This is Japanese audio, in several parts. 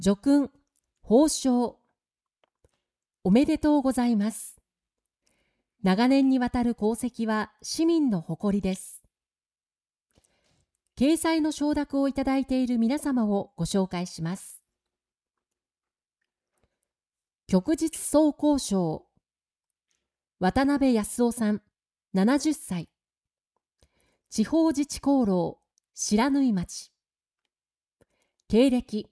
叙勲、褒章。おめでとうございます。長年にわたる功績は市民の誇りです。掲載の承諾をいただいている皆様をご紹介します。旭日総工賞、渡辺康夫さん、70歳。地方自治功労、白縫町。経歴。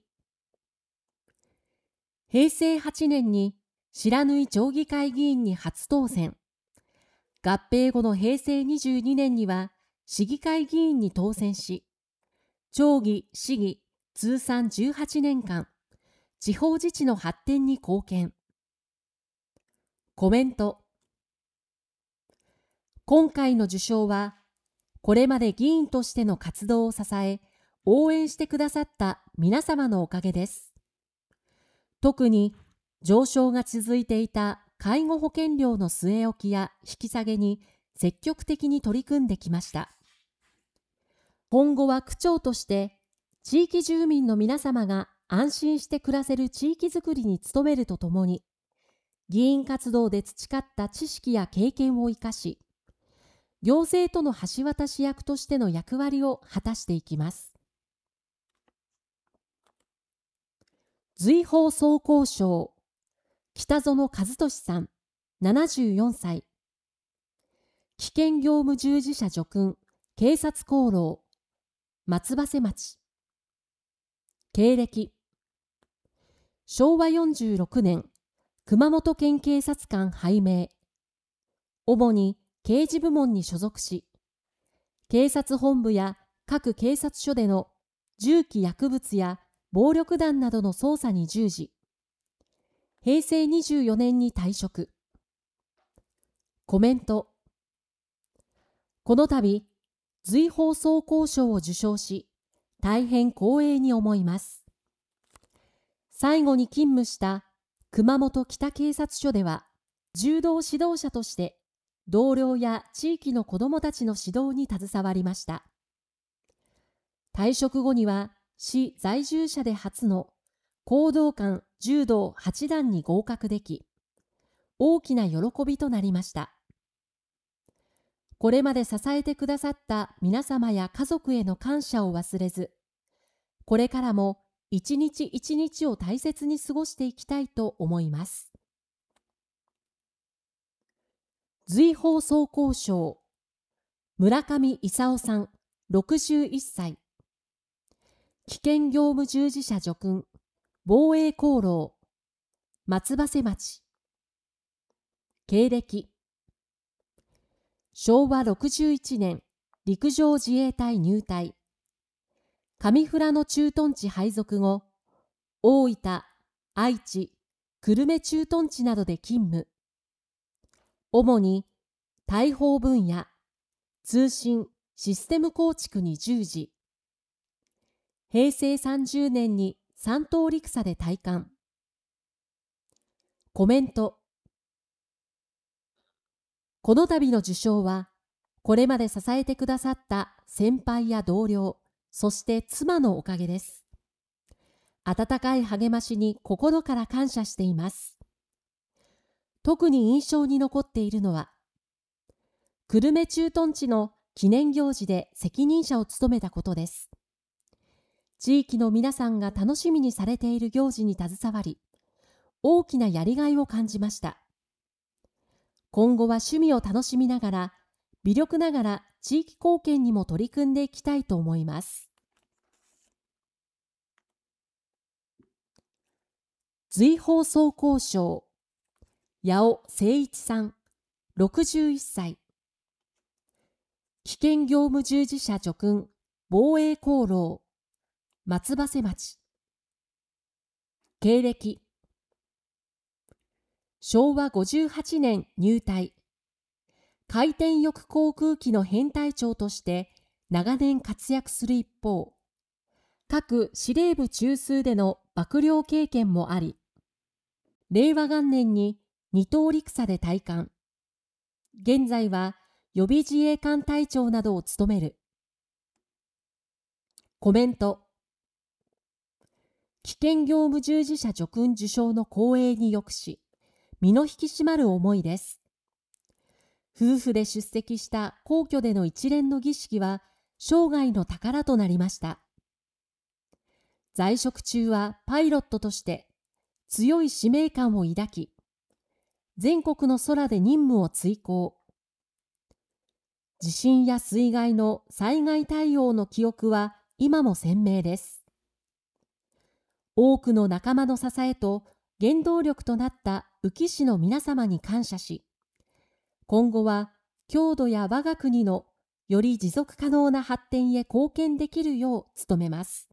平成8年に白縫町議会議員に初当選。合併後の平成22年には市議会議員に当選し、町議・市議通算18年間、地方自治の発展に貢献。コメント。今回の受賞は、これまで議員としての活動を支え、応援してくださった皆様のおかげです。特に上昇が続いていた介護保険料の据え置きや引き下げに積極的に取り組んできました。今後は区長として地域住民の皆様が安心して暮らせる地域づくりに努めるとともに、議員活動で培った知識や経験を生かし、行政との橋渡し役としての役割を果たしていきます。瑞宝総工賞、北園和俊さん、74歳。危険業務従事者叙勲、警察功労、松葉瀬町。経歴。昭和46年、熊本県警察官拝命。主に刑事部門に所属し、警察本部や各警察署での銃器薬物や暴力団などの捜査に従事。平成24年に退職。コメント。この度、瑞宝総工賞を受賞し、大変光栄に思います。最後に勤務した熊本北警察署では、柔道指導者として同僚や地域の子どもたちの指導に携わりました。退職後には市在住者で初の講道館柔道8段に合格でき、大きな喜びとなりました。これまで支えてくださった皆様や家族への感謝を忘れず、これからも一日一日を大切に過ごしていきたいと思います。瑞宝総工賞、村上勲さん、61歳。危険業務従事者叙勲、防衛功労、松葉瀬町。経歴。昭和61年、陸上自衛隊入隊。上富良野駐屯地配属後、大分、愛知、久留米駐屯地などで勤務。主に大砲分野、通信・システム構築に従事。平成30年に三等陸佐で退官。コメント。この度の受賞は、これまで支えてくださった先輩や同僚、そして妻のおかげです。温かい励ましに心から感謝しています。特に印象に残っているのは、久留米駐屯地の記念行事で責任者を務めたことです。地域の皆さんが楽しみにされている行事に携わり、大きなやりがいを感じました。今後は趣味を楽しみながら、微力ながら地域貢献にも取り組んでいきたいと思います。瑞宝総工賞、八尾誠一さん、61歳。危険業務従事者叙勲、防衛功労、松葉瀬町。経歴。昭和58年入隊。回転翼航空機の編隊長として長年活躍する一方、各司令部中枢での幕僚経験もあり、令和元年に二等陸佐で退官。現在は予備自衛官隊長などを務める。コメント。 危険業務従事者叙勲受章の光栄によくし、身の引き締まる思いです。夫婦で出席した皇居での一連の儀式は、生涯の宝となりました。在職中はパイロットとして強い使命感を抱き、全国の空で任務を遂行。地震や水害の災害対応の記憶は今も鮮明です。多くの仲間の支えと原動力となった宇城市の皆様に感謝し、今後は郷土や我が国のより持続可能な発展へ貢献できるよう努めます。